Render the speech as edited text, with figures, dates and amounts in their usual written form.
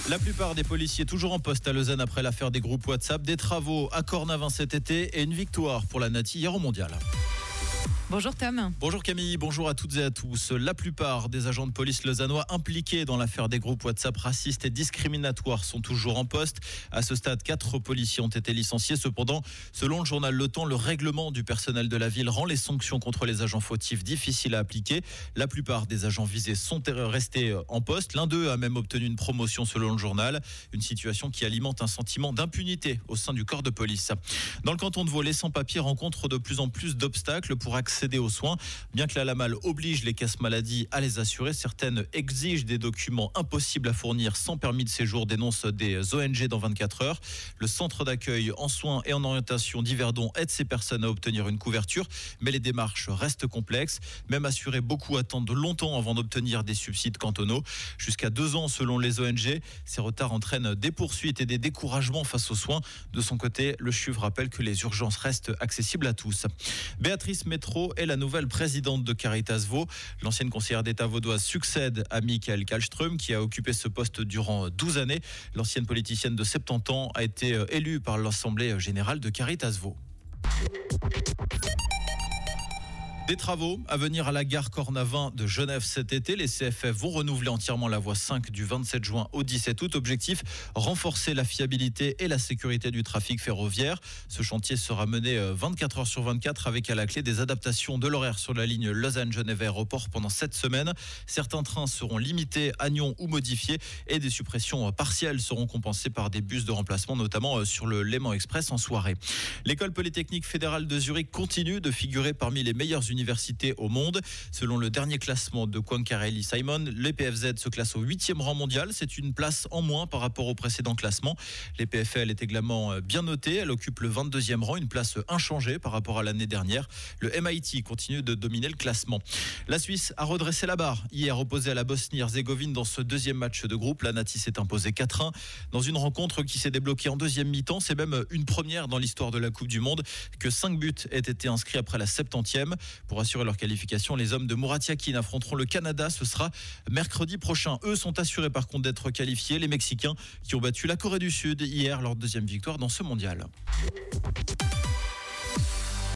La plupart des policiers toujours en poste à Lausanne après l'affaire des groupes WhatsApp, des travaux à Cornavin cet été et une victoire pour la Nati hier au Mondial. Bonjour Tom. Bonjour Camille, bonjour à toutes et à tous. La plupart des agents de police lausannois impliqués dans l'affaire des groupes WhatsApp racistes et discriminatoires sont toujours en poste. À ce stade, 4 policiers ont été licenciés. Cependant, selon le journal Le Temps, le règlement du personnel de la ville rend les sanctions contre les agents fautifs difficiles à appliquer. La plupart des agents visés sont restés en poste. L'un d'eux a même obtenu une promotion selon le journal. Une situation qui alimente un sentiment d'impunité au sein du corps de police. Dans le canton de Vaud, les sans-papiers rencontrent de plus en plus d'obstacles pour accéder aux soins. Bien que la Lamal oblige les caisses maladies à les assurer, certaines exigent des documents impossibles à fournir sans permis de séjour, dénoncent des ONG dans 24 heures. Le centre d'accueil en soins et en orientation d'Yverdon aide ces personnes à obtenir une couverture, mais les démarches restent complexes. Même assurés, beaucoup attendent longtemps avant d'obtenir des subsides cantonaux. Jusqu'à 2 ans selon les ONG. Ces retards entraînent des poursuites et des découragements face aux soins. De son côté, le CHUV rappelle que les urgences restent accessibles à tous. Béatrice Métro est la nouvelle présidente de Caritas Vaud. L'ancienne conseillère d'État vaudoise succède à Michael Kallström qui a occupé ce poste durant 12 années. L'ancienne politicienne de 70 ans a été élue par l'Assemblée générale de Caritas Vaud. Des travaux à venir à la gare Cornavin de Genève cet été. Les CFF vont renouveler entièrement la voie 5 du 27 juin au 17 août. Objectif, renforcer la fiabilité et la sécurité du trafic ferroviaire. Ce chantier sera mené 24 heures sur 24 avec à la clé des adaptations de l'horaire sur la ligne Lausanne-Genève Aéroport pendant 7 semaines. Certains trains seront limités à Nyon ou modifiés et des suppressions partielles seront compensées par des bus de remplacement, notamment sur le Léman Express en soirée. L'école polytechnique fédérale de Zurich continue de figurer parmi les meilleures universités au monde. Selon le dernier classement de Quancarelli Simon, l'EPFZ se classe au 8e rang mondial. C'est une place en moins par rapport au précédent classement. L'EPFL est également bien notée. Elle occupe le 22e rang, une place inchangée par rapport à l'année dernière. Le MIT continue de dominer le classement. La Suisse a redressé la barre. Hier, opposée à la Bosnie-Herzégovine dans ce deuxième match de groupe, la Nati s'est imposée 4-1 dans une rencontre qui s'est débloquée en deuxième mi-temps. C'est même une première dans l'histoire de la Coupe du Monde que 5 buts aient été inscrits après la 70e. Pour assurer leur qualification, les hommes de Murat Yakin affronteront le Canada. Ce sera mercredi prochain. Eux sont assurés par contre d'être qualifiés. Les Mexicains qui ont battu la Corée du Sud hier, leur deuxième victoire dans ce mondial.